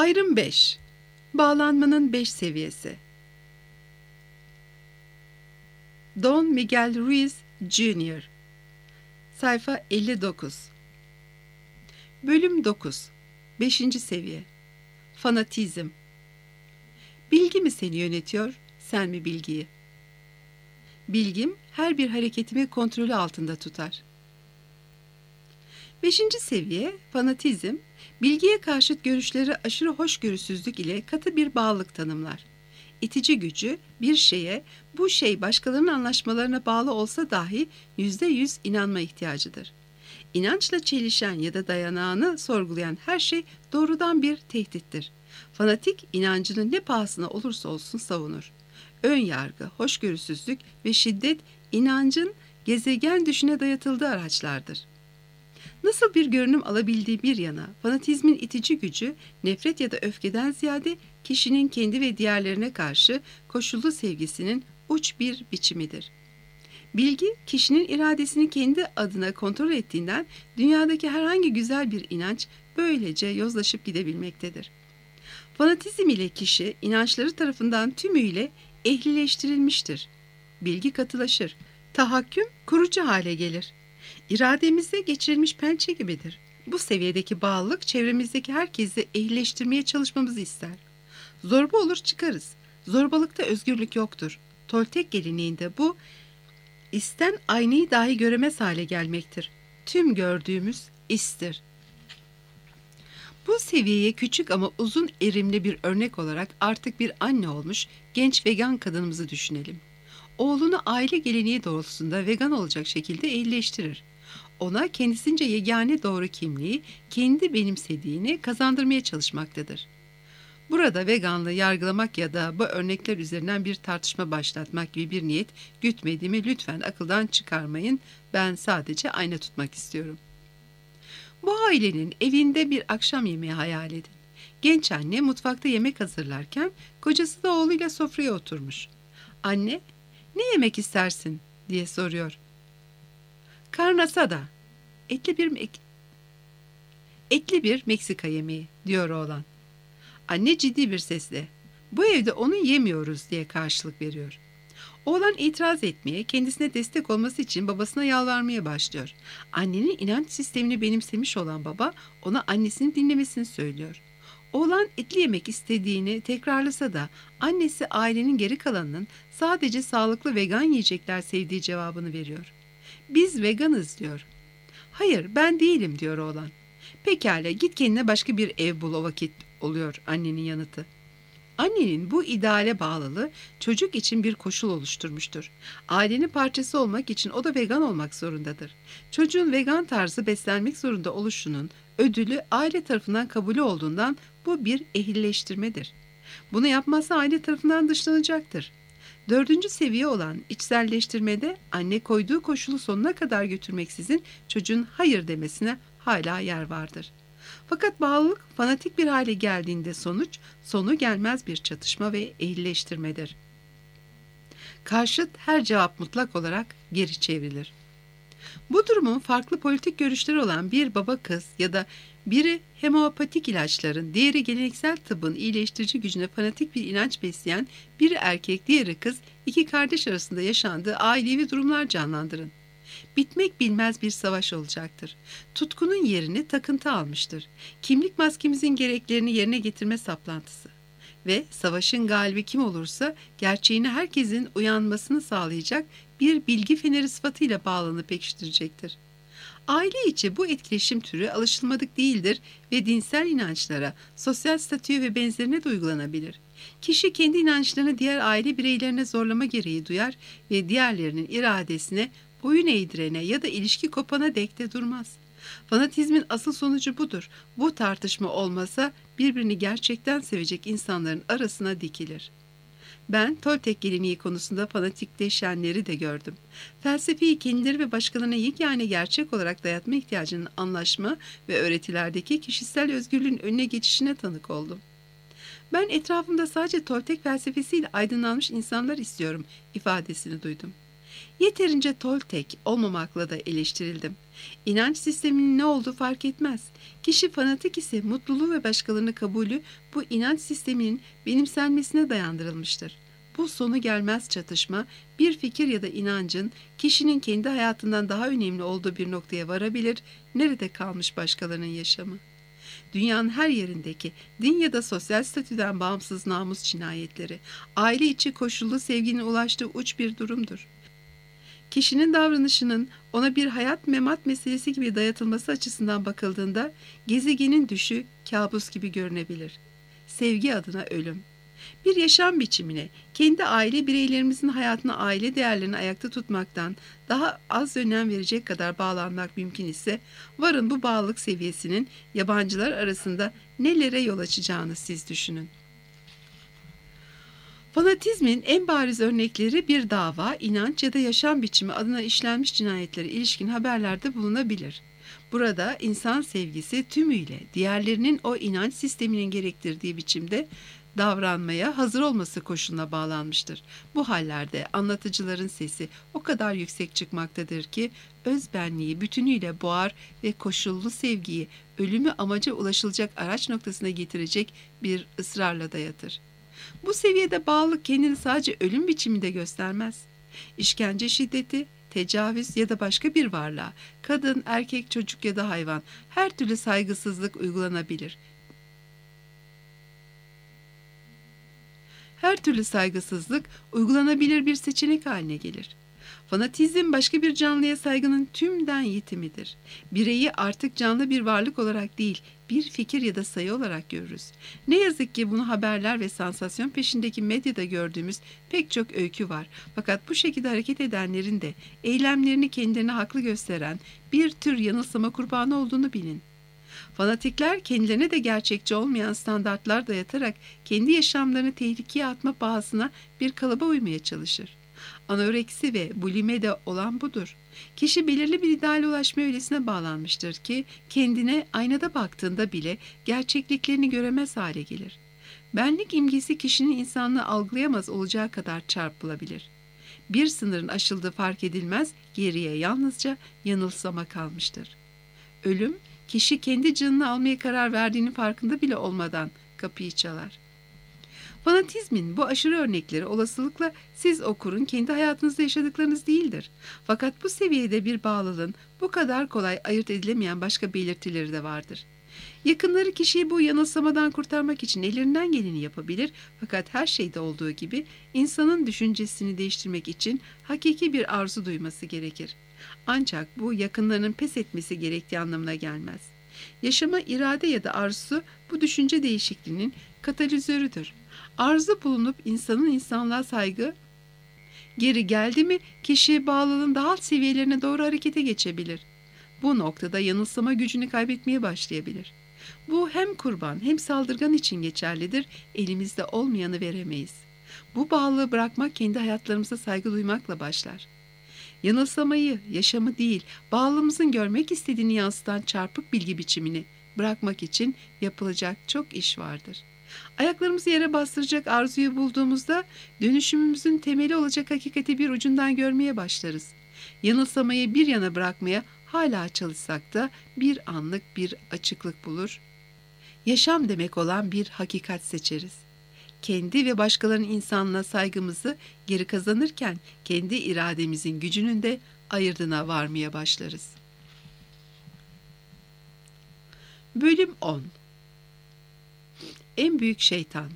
Ayrım 5. Bağlanmanın 5 seviyesi. Don Miguel Ruiz Jr. Sayfa 59. Bölüm 9. 5. seviye. Fanatizm. Bilgi mi seni yönetiyor, sen mi bilgiyi? Bilgim her bir hareketimi kontrolü altında tutar. 5. seviye, fanatizm, bilgiye karşıt görüşleri aşırı hoşgörüsüzlük ile katı bir bağlılık tanımlar. İtici gücü bir şeye, bu şey başkalarının anlaşmalarına bağlı olsa dahi %100 inanma ihtiyacıdır. İnançla çelişen ya da dayanağını sorgulayan her şey doğrudan bir tehdittir. Fanatik inancının ne pahasına olursa olsun savunur. Ön yargı, hoşgörüsüzlük ve şiddet inancın gezegen düşüne dayatıldığı araçlardır. Nasıl bir görünüm alabildiği bir yana, fanatizmin itici gücü, nefret ya da öfkeden ziyade kişinin kendi ve diğerlerine karşı koşullu sevgisinin uç bir biçimidir. Bilgi, kişinin iradesini kendi adına kontrol ettiğinden dünyadaki herhangi güzel bir inanç böylece yozlaşıp gidebilmektedir. Fanatizm ile kişi, inançları tarafından tümüyle ehlileştirilmiştir. Bilgi katılaşır, tahakküm kurucu hale gelir. İrademizde geçirilmiş pençe gibidir. Bu seviyedeki bağlılık çevremizdeki herkesi ehlileştirmeye çalışmamızı ister. Zorba olur çıkarız. Zorbalıkta özgürlük yoktur. Toltek geleneğinde bu, isten aynayı dahi göremez hale gelmektir. Tüm gördüğümüz istir. Bu seviyeye küçük ama uzun erimli bir örnek olarak artık bir anne olmuş genç vegan kadınımızı düşünelim. Oğlunu aile geleneği doğrultusunda vegan olacak şekilde ehlileştirir. Ona kendisince yegane doğru kimliği, kendi benimsediğini kazandırmaya çalışmaktadır. Burada veganlığı yargılamak ya da bu örnekler üzerinden bir tartışma başlatmak gibi bir niyet gütmediğimi lütfen akıldan çıkarmayın. Ben sadece ayna tutmak istiyorum. Bu ailenin evinde bir akşam yemeği hayal edin. Genç anne mutfakta yemek hazırlarken kocası da oğluyla sofraya oturmuş. Anne, "Ne yemek istersin?" diye soruyor. "Carne asada, etli bir Meksika yemeği," diyor oğlan. Anne ciddi bir sesle, "Bu evde onu yemiyoruz," diye karşılık veriyor. Oğlan itiraz etmeye, kendisine destek olması için babasına yalvarmaya başlıyor. Annenin inanç sistemini benimsemiş olan baba ona annesini dinlemesini söylüyor. Oğlan etli yemek istediğini tekrarlasa da annesi ailenin geri kalanının sadece sağlıklı vegan yiyecekler sevdiği cevabını veriyor. "Biz veganız," diyor. "Hayır, ben değilim," diyor oğlan. "Pekala, git kendine başka bir ev bul o vakit," oluyor annenin yanıtı. Annenin bu ideale bağlılığı çocuk için bir koşul oluşturmuştur. Ailenin parçası olmak için o da vegan olmak zorundadır. Çocuğun vegan tarzı beslenmek zorunda oluşunun ödülü aile tarafından kabulü olduğundan bu bir ehlileştirmedir. Bunu yapmazsa aile tarafından dışlanacaktır. 4. seviye olan içselleştirmede anne koyduğu koşulu sonuna kadar götürmeksizin çocuğun hayır demesine hala yer vardır. Fakat bağlılık fanatik bir hale geldiğinde sonu gelmez bir çatışma ve ehlileştirmedir. Karşıt her cevap mutlak olarak geri çevrilir. Bu durumun farklı politik görüşleri olan bir baba kız ya da biri homeopatik ilaçların, diğeri geleneksel tıbbın iyileştirici gücüne fanatik bir inanç besleyen biri erkek, diğeri kız, iki kardeş arasında yaşandığı ailevi durumlar canlandırın. Bitmek bilmez bir savaş olacaktır. Tutkunun yerini takıntı almıştır. Kimlik maskemizin gereklerini yerine getirme saplantısı. Ve savaşın galibi kim olursa gerçeğine herkesin uyanmasını sağlayacak bir bilgi feneri sıfatıyla bağlanıp pekiştirecektir. Aile içi bu etkileşim türü alışılmadık değildir ve dinsel inançlara, sosyal statüye ve benzerine de uygulanabilir. Kişi kendi inançlarını diğer aile bireylerine zorlama gereği duyar ve diğerlerinin iradesine boyun eğdirene ya da ilişki kopana dek de durmaz. Fanatizmin asıl sonucu budur. Bu tartışma olmasa birbirini gerçekten sevecek insanların arasına dikilir. Ben Toltek geleneği konusunda fanatikleşenleri de gördüm. Felsefeyi kendileri ve başkalarına yegane gerçek olarak dayatma ihtiyacının anlaşma ve öğretilerdeki kişisel özgürlüğün önüne geçişine tanık oldum. "Ben etrafımda sadece Toltek felsefesiyle aydınlanmış insanlar istiyorum," ifadesini duydum. Yeterince Toltek olmamakla da eleştirildim. İnanç sisteminin ne olduğu fark etmez. Kişi fanatik ise mutluluğu ve başkalarını kabulü bu inanç sisteminin benimsenmesine dayandırılmıştır. Bu sonu gelmez çatışma, bir fikir ya da inancın kişinin kendi hayatından daha önemli olduğu bir noktaya varabilir, nerede kalmış başkalarının yaşamı? Dünyanın her yerindeki din ya da sosyal statüden bağımsız namus cinayetleri, aile içi koşullu sevginin ulaştığı uç bir durumdur. Kişinin davranışının ona bir hayat memat meselesi gibi dayatılması açısından bakıldığında gezegenin düşü kabus gibi görünebilir. Sevgi adına ölüm. Bir yaşam biçimine, kendi aile bireylerimizin hayatına, aile değerlerini ayakta tutmaktan daha az önem verecek kadar bağlanmak mümkün ise, varın bu bağlılık seviyesinin yabancılar arasında nelere yol açacağını siz düşünün. Fanatizmin en bariz örnekleri bir dava, inanç ya da yaşam biçimi adına işlenmiş cinayetlere ilişkin haberlerde bulunabilir. Burada insan sevgisi tümüyle diğerlerinin o inanç sisteminin gerektirdiği biçimde davranmaya hazır olması koşuluna bağlanmıştır. Bu hallerde anlatıcıların sesi o kadar yüksek çıkmaktadır ki özbenliği bütünüyle boğar ve koşullu sevgiyi ölümü amaca ulaşılacak araç noktasına getirecek bir ısrarla dayatır. Bu seviyede bağlılık kendini sadece ölüm biçiminde göstermez. İşkence şiddeti, tecavüz ya da başka bir varlığa, kadın, erkek, çocuk ya da hayvan, her türlü saygısızlık uygulanabilir. Her türlü saygısızlık uygulanabilir bir seçenek haline gelir. Fanatizm başka bir canlıya saygının tümden yitimidir. Bireyi artık canlı bir varlık olarak değil, bir fikir ya da sayı olarak görürüz. Ne yazık ki bunu haberler ve sansasyon peşindeki medyada gördüğümüz pek çok öykü var. Fakat bu şekilde hareket edenlerin de eylemlerini kendilerine haklı gösteren bir tür yanılsama kurbanı olduğunu bilin. Fanatikler kendilerine de gerçekçi olmayan standartlar dayatarak kendi yaşamlarını tehlikeye atma pahasına bir kalıba uymaya çalışır. Anoreksi ve bulimide olan budur. Kişi belirli bir ideale ulaşmaya öylesine bağlanmıştır ki kendine aynada baktığında bile gerçekliklerini göremez hale gelir. Benlik imgesi kişinin insanlığı algılayamaz olacağı kadar çarpılabilir. Bir sınırın aşıldığı fark edilmez, geriye yalnızca yanılsama kalmıştır. Ölüm, kişi kendi canını almaya karar verdiğinin farkında bile olmadan kapıyı çalar. Fanatizmin bu aşırı örnekleri olasılıkla siz okurun kendi hayatınızda yaşadıklarınız değildir. Fakat bu seviyede bir bağlılığın bu kadar kolay ayırt edilemeyen başka belirtileri de vardır. Yakınları kişiyi bu yanılsamadan kurtarmak için ellerinden geleni yapabilir, fakat her şeyde olduğu gibi insanın düşüncesini değiştirmek için hakiki bir arzu duyması gerekir. Ancak bu yakınlarının pes etmesi gerektiği anlamına gelmez. Yaşama irade ya da arzusu bu düşünce değişikliğinin katalizörüdür. Arzu bulunup insanın insanlığa saygı geri geldi mi kişi bağlılığın daha alt seviyelerine doğru harekete geçebilir. Bu noktada yanılsama gücünü kaybetmeye başlayabilir. Bu hem kurban hem saldırgan için geçerlidir, elimizde olmayanı veremeyiz. Bu bağlılığı bırakmak kendi hayatlarımıza saygı duymakla başlar. Yanılsamayı, yaşamı değil, bağlılığımızın görmek istediğini yansıtan çarpık bilgi biçimini bırakmak için yapılacak çok iş vardır. Ayaklarımızı yere bastıracak arzuyu bulduğumuzda dönüşümümüzün temeli olacak hakikati bir ucundan görmeye başlarız. Yanılsamayı bir yana bırakmaya hala çalışsak da bir anlık bir açıklık bulur. Yaşam demek olan bir hakikat seçeriz. Kendi ve başkalarının insanlığına saygımızı geri kazanırken kendi irademizin gücünün de ayırdına varmaya başlarız. Bölüm 10. En büyük şeytan.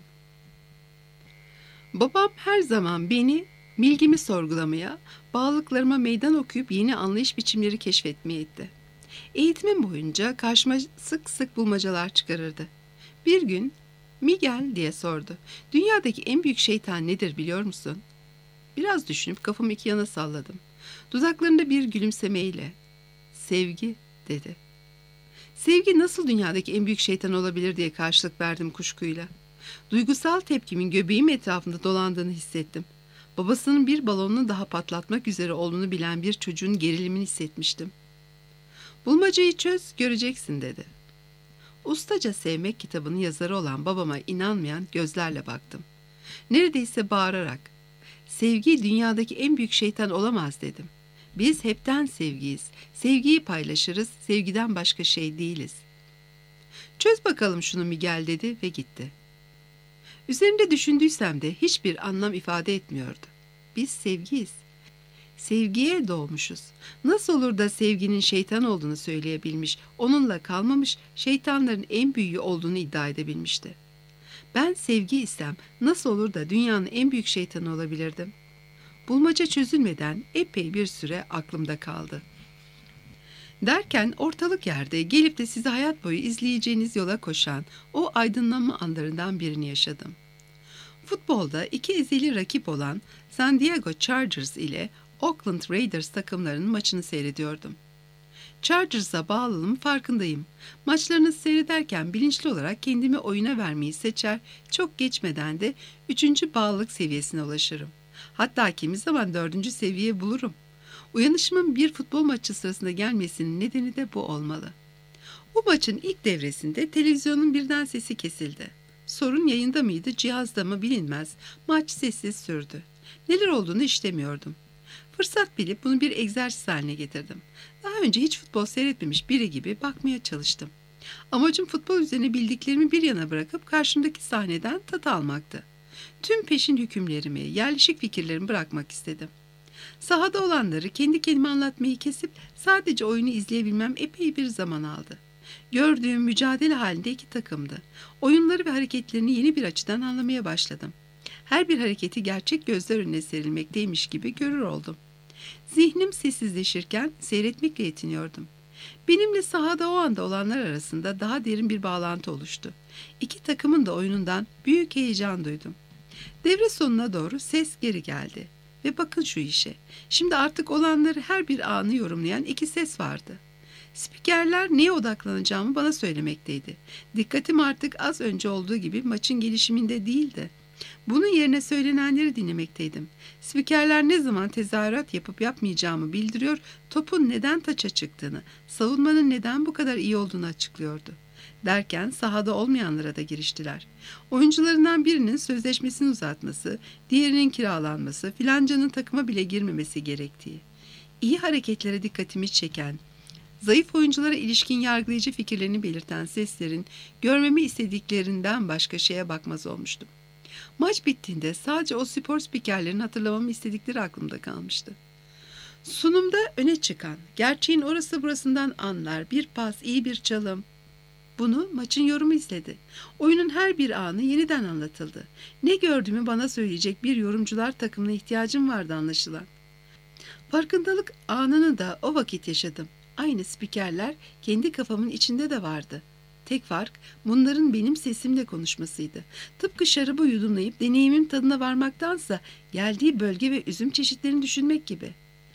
Babam her zaman beni, bilgimi sorgulamaya, bağlılıklarıma meydan okuyup yeni anlayış biçimleri keşfetmeye itti. Eğitimim boyunca karşıma sık sık bulmacalar çıkarırdı. Bir gün, "Miguel," diye sordu. "Dünyadaki en büyük şeytan nedir biliyor musun?" Biraz düşünüp kafamı iki yana salladım. Dudaklarında bir gülümsemeyle, "Sevgi," dedi. Sevgi nasıl dünyadaki en büyük şeytan olabilir diye karşılık verdim kuşkuyla. Duygusal tepkimin göbeğim etrafında dolandığını hissettim. Babasının bir balonunu daha patlatmak üzere olduğunu bilen bir çocuğun gerilimini hissetmiştim. "Bulmacayı çöz, göreceksin," dedi. Ustaca Sevmek kitabının yazarı olan babama inanmayan gözlerle baktım. Neredeyse bağırarak, Sevgi dünyadaki en büyük şeytan olamaz dedim. Biz hepten sevgiyiz. Sevgiyi paylaşırız, sevgiden başka şey değiliz. Çöz bakalım şunu Miguel dedi ve gitti. Üzerinde düşündüysem de hiçbir anlam ifade etmiyordu. Biz sevgiyiz. Sevgiye doğmuşuz. Nasıl olur da sevginin şeytan olduğunu söyleyebilmiş, onunla kalmamış, şeytanların en büyüğü olduğunu iddia edebilmişti. Ben sevgi istem, nasıl olur da dünyanın en büyük şeytanı olabilirdim? Bulmaca çözülmeden epey bir süre aklımda kaldı. Derken ortalık yerde gelip de sizi hayat boyu izleyeceğiniz yola koşan o aydınlanma anlarından birini yaşadım. Futbolda iki ezeli rakip olan San Diego Chargers ile Oakland Raiders takımlarının maçını seyrediyordum. Chargers'a bağlılığımın farkındayım. Maçlarını seyrederken bilinçli olarak kendimi oyuna vermeyi seçer, çok geçmeden de 3. bağlılık seviyesine ulaşırım. Hatta kimi zaman 4. seviye bulurum. Uyanışımın bir futbol maçı sırasında gelmesinin nedeni de bu olmalı. Bu maçın ilk devresinde televizyonun birden sesi kesildi. Sorun yayında mıydı, cihazda mı bilinmez. Maç sessiz sürdü. Neler olduğunu işlemiyordum. Fırsat bilip bunu bir egzersiz haline getirdim. Daha önce hiç futbol seyretmemiş biri gibi bakmaya çalıştım. Amacım futbol üzerine bildiklerimi bir yana bırakıp karşımdaki sahneden tat almaktı. Tüm peşin hükümlerimi, yerleşik fikirlerimi bırakmak istedim. Sahada olanları kendi kendime anlatmayı kesip sadece oyunu izleyebilmem epey bir zaman aldı. Gördüğüm mücadele halinde iki takımdı. Oyunları ve hareketlerini yeni bir açıdan anlamaya başladım. Her bir hareketi gerçek gözler önüne serilmekteymiş gibi görür oldum. Zihnim sessizleşirken seyretmekle yetiniyordum. Benimle sahada o anda olanlar arasında daha derin bir bağlantı oluştu. İki takımın da oyunundan büyük heyecan duydum. Devre sonuna doğru ses geri geldi. Ve bakın şu işe. Şimdi artık olanları her bir anı yorumlayan iki ses vardı. Spikerler neye odaklanacağımı bana söylemekteydi. Dikkatim artık az önce olduğu gibi maçın gelişiminde değildi. Bunun yerine söylenenleri dinlemekteydim. Spikerler ne zaman tezahürat yapıp yapmayacağımı bildiriyor, topun neden taça çıktığını, savunmanın neden bu kadar iyi olduğunu açıklıyordu. Derken sahada olmayanlara da giriştiler. Oyuncularından birinin sözleşmesini uzatması, diğerinin kiralanması, filancanın takıma bile girmemesi gerektiği. İyi hareketlere dikkatimi çeken, zayıf oyunculara ilişkin yargılayıcı fikirlerini belirten seslerin görmemi istediklerinden başka şeye bakmaz olmuştum. Maç bittiğinde sadece o spor spikerlerin hatırlamamı istedikleri aklımda kalmıştı. Sunumda öne çıkan, gerçeğin orası burasından anlar, bir pas, iyi bir çalım. Bunu maçın yorumu izledi. Oyunun her bir anı yeniden anlatıldı. Ne gördüğümü bana söyleyecek bir yorumcular takımına ihtiyacım vardı anlaşılan. Farkındalık anını da o vakit yaşadım. Aynı spikerler kendi kafamın içinde de vardı. Tek fark bunların benim sesimle konuşmasıydı. Tıpkı şarabı yudumlayıp deneyimin tadına varmaktansa geldiği bölge ve üzüm çeşitlerini düşünmek gibi.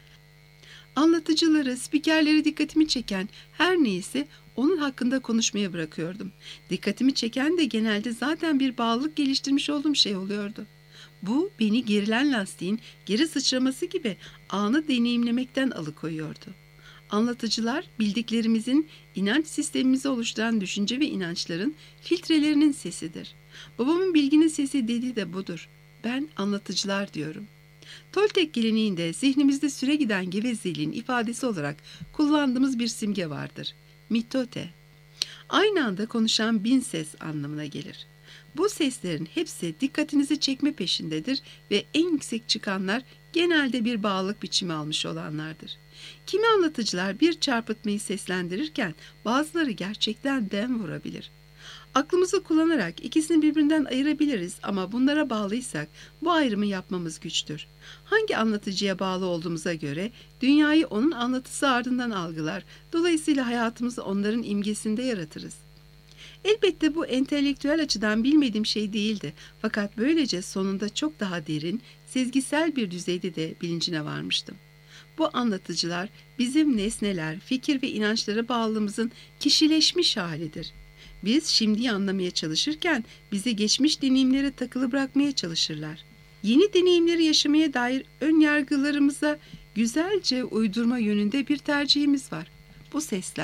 Anlatıcıları, spikerleri dikkatimi çeken her neyse onun hakkında konuşmaya bırakıyordum. Dikkatimi çeken de genelde zaten bir bağlılık geliştirmiş olduğum şey oluyordu. Bu beni gerilen lastiğin geri sıçraması gibi anı deneyimlemekten alıkoyuyordu. Anlatıcılar bildiklerimizin inanç sistemimizi oluşturan düşünce ve inançların filtrelerinin sesidir. Babamın bilginin sesi dediği de budur. Ben anlatıcılar diyorum. Toltek geleneğinde zihnimizde süre giden gevezeliğin ifadesi olarak kullandığımız bir simge vardır. Mitote. Aynı anda konuşan bin ses anlamına gelir. Bu seslerin hepsi dikkatinizi çekme peşindedir ve en yüksek çıkanlar genelde bir bağlılık biçimi almış olanlardır. Kimi anlatıcılar bir çarpıtmayı seslendirirken bazıları gerçekten dem vurabilir. Aklımızı kullanarak ikisini birbirinden ayırabiliriz ama bunlara bağlıysak bu ayrımı yapmamız güçtür. Hangi anlatıcıya bağlı olduğumuza göre dünyayı onun anlatısı ardından algılar, dolayısıyla hayatımızı onların imgesinde yaratırız. Elbette bu entelektüel açıdan bilmediğim şey değildi fakat böylece sonunda çok daha derin, sezgisel bir düzeyde de bilincine varmıştım. Bu anlatıcılar bizim nesneler, fikir ve inançlara bağlılığımızın kişileşmiş halidir. Biz şimdiyi anlamaya çalışırken bizi geçmiş deneyimlere takılı bırakmaya çalışırlar. Yeni deneyimleri yaşamaya dair ön yargılarımıza güzelce uydurma yönünde bir tercihimiz var. Bu sesler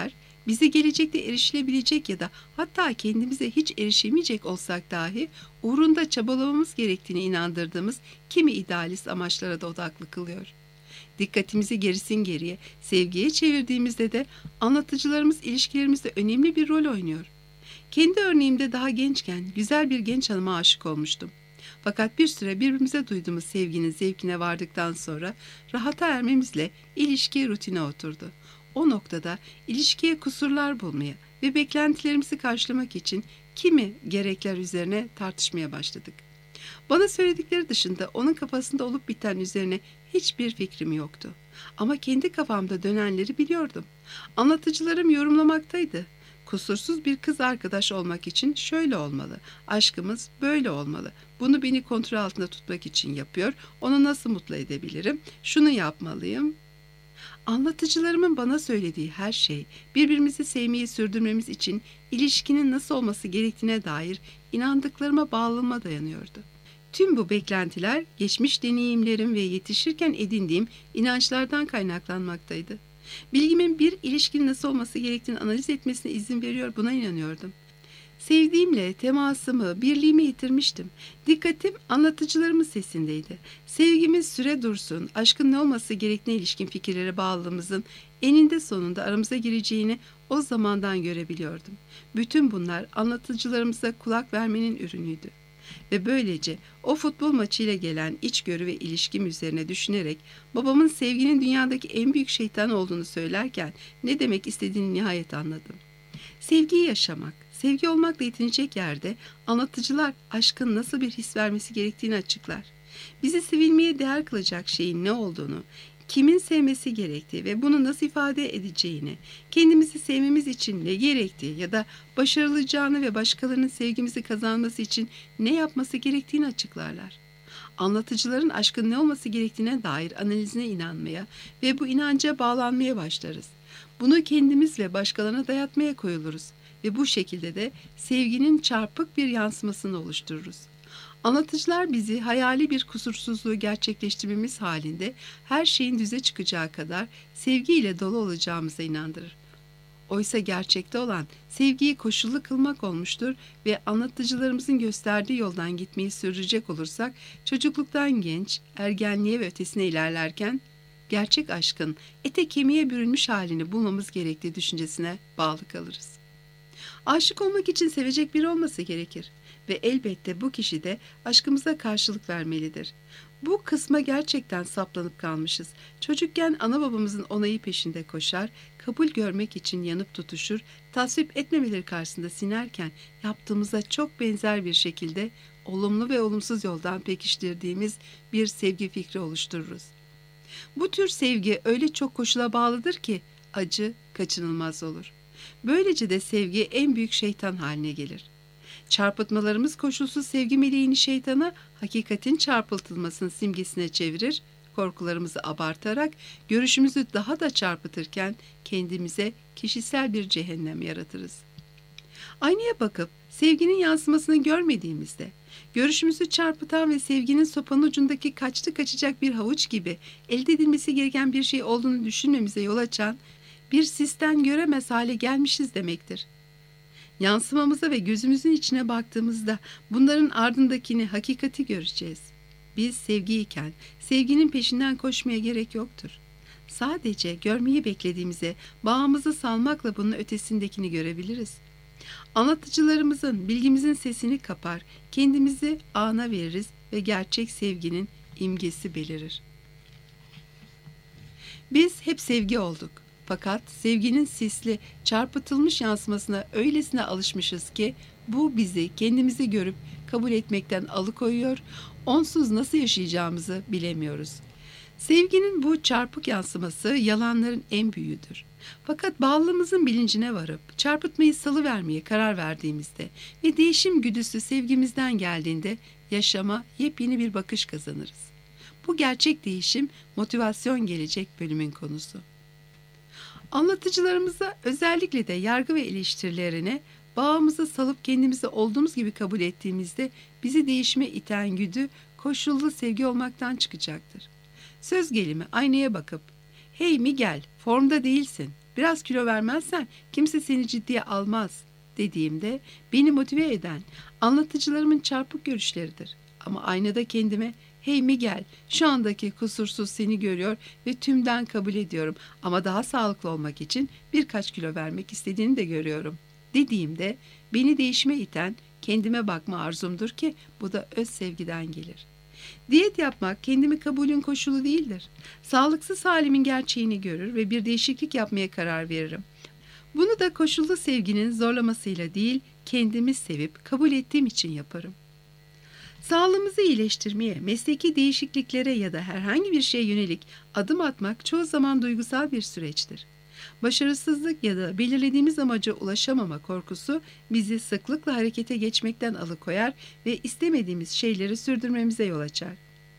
Bizi gelecekte erişilebilecek ya da hatta kendimize hiç erişemeyecek olsak dahi uğrunda çabalamamız gerektiğine inandırdığımız kimi idealist amaçlara da odaklı kılıyor. Dikkatimizi gerisin geriye, sevgiye çevirdiğimizde de anlatıcılarımız ilişkilerimizde önemli bir rol oynuyor. Kendi örneğimde daha gençken güzel bir genç hanıma aşık olmuştum. Fakat bir süre birbirimize duyduğumuz sevginin zevkine vardıktan sonra rahata ermemizle ilişki rutine oturdu. O noktada ilişkiye kusurlar bulmaya ve beklentilerimizi karşılamak için kimi gerekler üzerine tartışmaya başladık. Bana söyledikleri dışında onun kafasında olup biten üzerine hiçbir fikrim yoktu. Ama kendi kafamda dönenleri biliyordum. Anlatıcılarım yorumlamaktaydı. Kusursuz bir kız arkadaş olmak için şöyle olmalı, aşkımız böyle olmalı. Bunu beni kontrol altında tutmak için yapıyor, onu nasıl mutlu edebilirim, şunu yapmalıyım. Anlatıcılarımın bana söylediği her şey, birbirimizi sevmeyi sürdürmemiz için ilişkinin nasıl olması gerektiğine dair inandıklarıma bağlılığıma dayanıyordu. Tüm bu beklentiler, geçmiş deneyimlerim ve yetişirken edindiğim inançlardan kaynaklanmaktaydı. Bilgimin bir ilişkinin nasıl olması gerektiğini analiz etmesine izin veriyor, buna inanıyordum. Sevdiğimle temasımı, birliğimi yitirmiştim. Dikkatim anlatıcılarımın sesindeydi. Sevgimiz süre dursun, aşkın ne olması gerektiğine ilişkin fikirlere bağlılığımızın eninde sonunda aramıza gireceğini o zamandan görebiliyordum. Bütün bunlar anlatıcılarımıza kulak vermenin ürünüydü. Ve böylece o futbol maçıyla gelen içgörü ve ilişkim üzerine düşünerek babamın sevginin dünyadaki en büyük şeytan olduğunu söylerken ne demek istediğini nihayet anladım. Sevgiyi yaşamak, sevgi olmakla yetinecek yerde anlatıcılar aşkın nasıl bir his vermesi gerektiğini açıklar. Bizi sevilmeye değer kılacak şeyin ne olduğunu, kimin sevmesi gerektiği ve bunu nasıl ifade edeceğini, kendimizi sevmemiz için ne gerektiği ya da başarılacağını ve başkalarının sevgimizi kazanması için ne yapması gerektiğini açıklarlar. Anlatıcıların aşkın ne olması gerektiğine dair analizine inanmaya ve bu inanca bağlanmaya başlarız. Bunu kendimiz ve başkalarına dayatmaya koyuluruz ve bu şekilde de sevginin çarpık bir yansımasını oluştururuz. Anlatıcılar bizi hayali bir kusursuzluğu gerçekleştirmemiz halinde her şeyin düze çıkacağı kadar sevgiyle dolu olacağımıza inandırır. Oysa gerçekte olan sevgiyi koşullu kılmak olmuştur ve anlatıcılarımızın gösterdiği yoldan gitmeyi sürdürecek olursak çocukluktan genç, ergenliğe ve ötesine ilerlerken gerçek aşkın ete kemiğe bürünmüş halini bulmamız gerektiği düşüncesine bağlı kalırız. Aşık olmak için sevecek biri olması gerekir ve elbette bu kişi de aşkımıza karşılık vermelidir. Bu kısma gerçekten saplanıp kalmışız. Çocukken ana babamızın onayı peşinde koşar, kabul görmek için yanıp tutuşur, tasvip etmemeleri karşısında sinerken yaptığımıza çok benzer bir şekilde olumlu ve olumsuz yoldan pekiştirdiğimiz bir sevgi fikri oluştururuz. Bu tür sevgi öyle çok koşula bağlıdır ki acı kaçınılmaz olur. Böylece de sevgi en büyük şeytan haline gelir. Çarpıtmalarımız koşulsuz sevgi meleğini şeytana, hakikatin çarpıtılmasının simgesine çevirir, korkularımızı abartarak görüşümüzü daha da çarpıtırken kendimize kişisel bir cehennem yaratırız. Aynaya bakıp sevginin yansımasını görmediğimizde, görüşümüzü çarpıtan ve sevginin sopanın ucundaki kaçtı kaçacak bir havuç gibi elde edilmesi gereken bir şey olduğunu düşünmemize yol açan bir sisten göremez hale gelmişiz demektir. Yansımamıza ve gözümüzün içine baktığımızda bunların ardındakini, hakikati göreceğiz. Biz sevgiyken sevginin peşinden koşmaya gerek yoktur. Sadece görmeyi beklediğimize bağımızı salmakla bunun ötesindekini görebiliriz. Anlatıcılarımızın, bilgimizin sesini kapar, kendimizi ana veririz ve gerçek sevginin imgesi belirir. Biz hep sevgi olduk. Fakat sevginin sisli, çarpıtılmış yansımasına öylesine alışmışız ki bu bizi kendimizi görüp kabul etmekten alıkoyuyor, onsuz nasıl yaşayacağımızı bilemiyoruz. Sevginin bu çarpık yansıması yalanların en büyüğüdür. Fakat bağlılığımızın bilincine varıp çarpıtmayı salıvermeye karar verdiğimizde ve değişim güdüsü sevgimizden geldiğinde yaşama yepyeni bir bakış kazanırız. Bu gerçek değişim motivasyon gelecek bölümün konusu. Anlatıcılarımıza özellikle de yargı ve eleştirilerine bağımızı salıp kendimizi olduğumuz gibi kabul ettiğimizde bizi değişime iten güdü koşullu sevgi olmaktan çıkacaktır. Söz gelimi aynaya bakıp "Hey Miguel, formda değilsin, biraz kilo vermezsen kimse seni ciddiye almaz dediğimde beni motive eden anlatıcılarımın çarpık görüşleridir. Ama aynada kendime hey Miguel, şu andaki kusursuz seni görüyor ve tümden kabul ediyorum ama daha sağlıklı olmak için birkaç kilo vermek istediğini de görüyorum dediğimde beni değişime iten kendime bakma arzumdur ki bu da öz sevgiden gelir. Diyet yapmak kendimi kabulün koşulu değildir. Sağlıksız halimin gerçeğini görür ve bir değişiklik yapmaya karar veririm. Bunu da koşullu sevginin zorlamasıyla değil, kendimi sevip kabul ettiğim için yaparım. Sağlığımızı iyileştirmeye, mesleki değişikliklere ya da herhangi bir şeye yönelik adım atmak çoğu zaman duygusal bir süreçtir. Başarısızlık ya da belirlediğimiz amaca ulaşamama korkusu bizi sıklıkla harekete geçmekten alıkoyar ve istemediğimiz şeyleri sürdürmemize yol açar.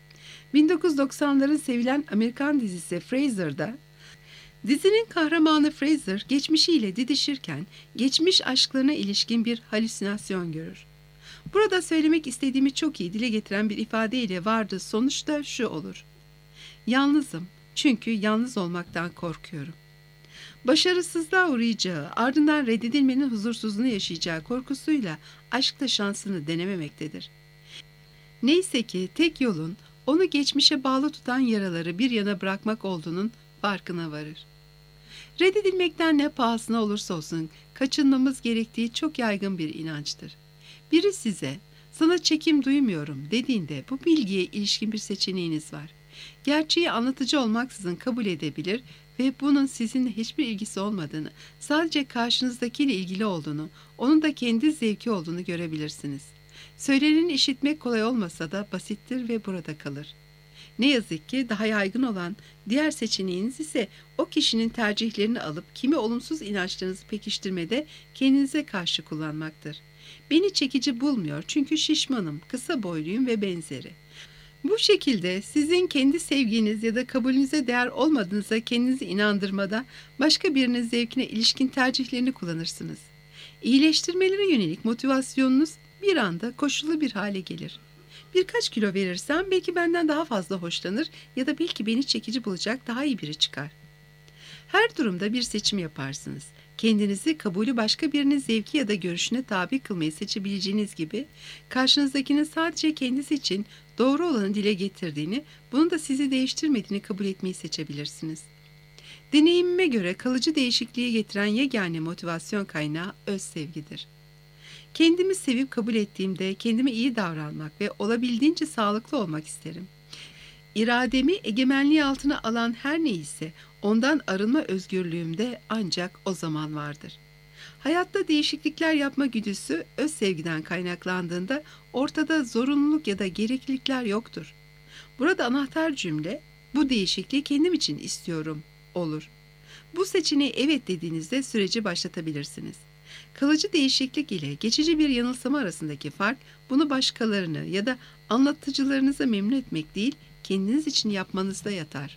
1990'ların sevilen Amerikan dizisi Frasier'da, dizinin kahramanı Frasier geçmişiyle didişirken geçmiş aşklarına ilişkin bir halüsinasyon görür. Burada söylemek istediğimi çok iyi dile getiren bir ifadeyle vardığı sonuç da şu olur. Yalnızım çünkü yalnız olmaktan korkuyorum. Başarısızlığa uğrayacağı, ardından reddedilmenin huzursuzluğunu yaşayacağı korkusuyla aşkta şansını denememektedir. Neyse ki tek yolun onu geçmişe bağlı tutan yaraları bir yana bırakmak olduğunun farkına varır. Reddedilmekten ne pahasına olursa olsun kaçınmamız gerektiği çok yaygın bir inançtır. Biri size, sana çekim duymuyorum dediğinde bu bilgiye ilişkin bir seçeneğiniz var. Gerçeği anlatıcı olmaksızın kabul edebilir ve bunun sizinle hiçbir ilgisi olmadığını, sadece karşınızdakiyle ilgili olduğunu, onun da kendi zevki olduğunu görebilirsiniz. Söyleneni işitmek kolay olmasa da basittir ve burada kalır. Ne yazık ki daha yaygın olan diğer seçeneğiniz ise o kişinin tercihlerini alıp kimi olumsuz inançlarınızı pekiştirmede kendinize karşı kullanmaktır. Beni çekici bulmuyor çünkü şişmanım, kısa boyluyum ve benzeri. Bu şekilde sizin kendi sevginiz ya da kabulünüze değer olmadığınıza kendinizi inandırmada başka birinin zevkine ilişkin tercihlerini kullanırsınız. İyileştirmelere yönelik motivasyonunuz bir anda koşullu bir hale gelir. Birkaç kilo verirsem belki benden daha fazla hoşlanır ya da belki beni çekici bulacak daha iyi biri çıkar. Her durumda bir seçim yaparsınız. Kendinizi kabulü başka birinin zevki ya da görüşüne tabi kılmayı seçebileceğiniz gibi, karşınızdakinin sadece kendisi için doğru olanı dile getirdiğini, bunun da sizi değiştirmediğini kabul etmeyi seçebilirsiniz. Deneyimime göre kalıcı değişikliği getiren yegane motivasyon kaynağı öz sevgidir. Kendimi sevip kabul ettiğimde kendime iyi davranmak ve olabildiğince sağlıklı olmak isterim. İrademi egemenliği altına alan her neyse ondan arınma özgürlüğüm de ancak o zaman vardır. Hayatta değişiklikler yapma güdüsü öz sevgiden kaynaklandığında ortada zorunluluk ya da gereklilikler yoktur. Burada anahtar cümle bu değişikliği kendim için istiyorum olur. Bu seçeneğe evet dediğinizde süreci başlatabilirsiniz. Kalıcı değişiklik ile geçici bir yanılsama arasındaki fark bunu başkalarını ya da anlatıcılarınızı memnun etmek değil, kendiniz için yapmanızda yatar.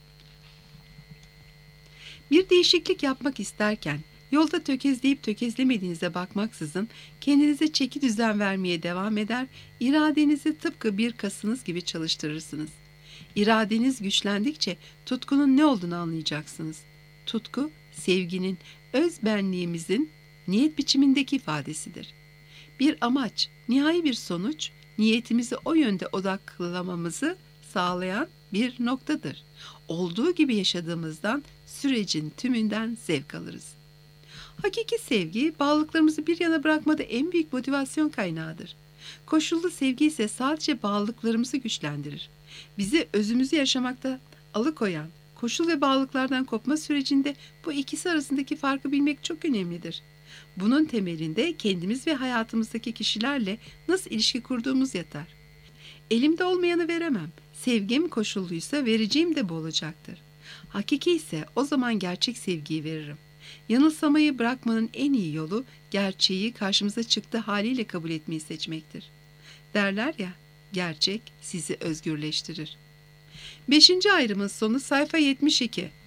Bir değişiklik yapmak isterken yolda tökezleyip tökezlemediğinize bakmaksızın kendinize çeki düzen vermeye devam eder, iradenizi tıpkı bir kasınız gibi çalıştırırsınız. İradeniz güçlendikçe tutkunun ne olduğunu anlayacaksınız. Tutku, sevginin, öz benliğimizin niyet biçimindeki ifadesidir. Bir amaç, nihai bir sonuç, niyetimizi o yönde odaklamamızı sağlayan bir noktadır. Olduğu gibi yaşadığımızdan, sürecin tümünden zevk alırız. Hakiki sevgi, bağlılıklarımızı bir yana bırakmada en büyük motivasyon kaynağıdır. Koşullu sevgi ise sadece bağlılıklarımızı güçlendirir. Bizi özümüzü yaşamakta alıkoyan, koşul ve bağlılıklardan kopma sürecinde bu ikisi arasındaki farkı bilmek çok önemlidir. Bunun temelinde kendimiz ve hayatımızdaki kişilerle nasıl ilişki kurduğumuz yatar. Elimde olmayanı veremem. Sevgim koşulluysa vereceğim de bu olacaktır. Hakiki ise o zaman gerçek sevgiyi veririm. Yanılsamayı bırakmanın en iyi yolu gerçeği karşımıza çıktığı haliyle kabul etmeyi seçmektir. Derler ya, gerçek sizi özgürleştirir. 5. ayrımın sonu sayfa 72.